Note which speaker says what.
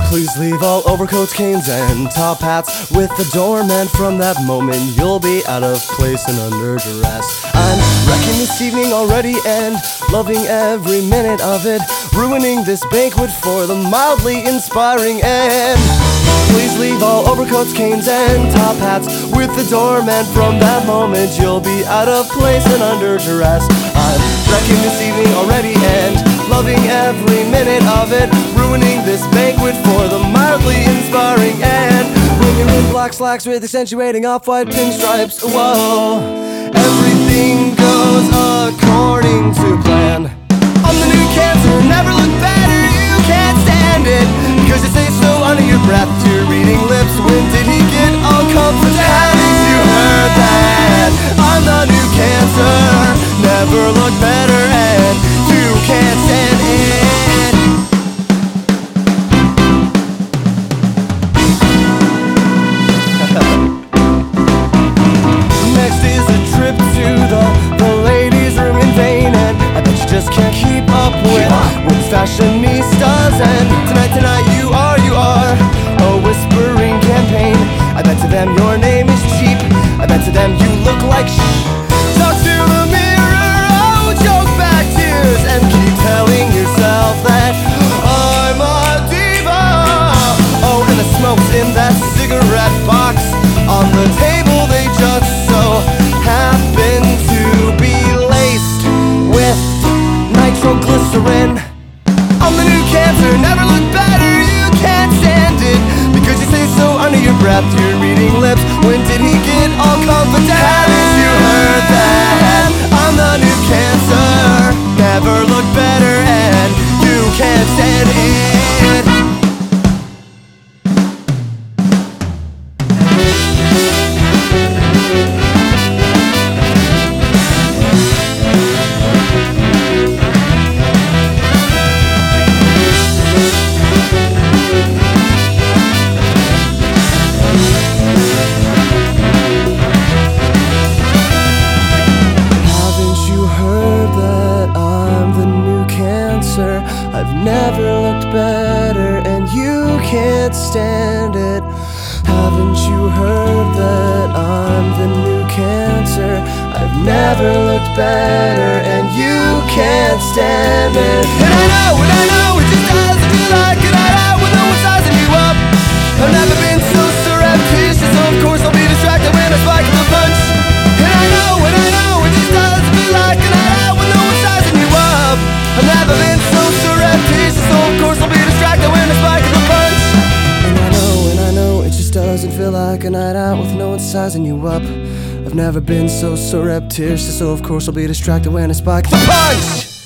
Speaker 1: Please leave all overcoats, canes, and top hats with the doorman. From that moment you'll be out of place and under duress. I'm wrecking this evening already and loving every minute of it, ruining this banquet for the mildly inspiring end. Please leave all overcoats, canes, and top hats with the doorman. From that moment you'll be out of place and under duress. I'm wrecking this evening already and loving every minute of it, ruining this banquet for the mildly inspiring end. Women in black slacks with accentuating off-white pinstripes. Whoa, everything goes according to plan. I'm the new Cancer, never look better, you can't stand it, because you say so under your breath to your reading lips. When did he get all comforted? Haven't you heard that? I'm the new Cancer, never look better, and you can't stand it. Next is a trip to the ladies' room in vain, and I bet you just can't keep up with fashionistas. And tonight you are a whispering campaign. I bet to them your name is cheap, I bet to them you look like Talk to the mirror, oh, choke back tears, and keep telling yourself that I'm a diva. Oh, and the smoke's in that cigarette box on the table, they just so happen to be laced with nitroglycerin. I'm the new Cancer, never look better, you can't stand it, because you say so under your breath to your reading lips. When did he get all confident? Haven't you heard that? I'm the new Cancer, never look better, and you can't stand it. I've never looked better, and you can't stand it. Haven't you heard that I'm the new Cancer? I've never looked better, and you can't stand it. And I know, it just doesn't feel like a night out with no one sizing you up. I've never been so surreptitious, so of course I'll be distracted when I spike the punch. And I know, it just doesn't feel like a night out with no one sizing you up. I've never been so surreptitious, so of course I'll be distracted when I spike the punch. And I know, it just doesn't feel like a night out with no one sizing you up. I've never been so surreptitious, so of course I'll be distracted when I spike the punch.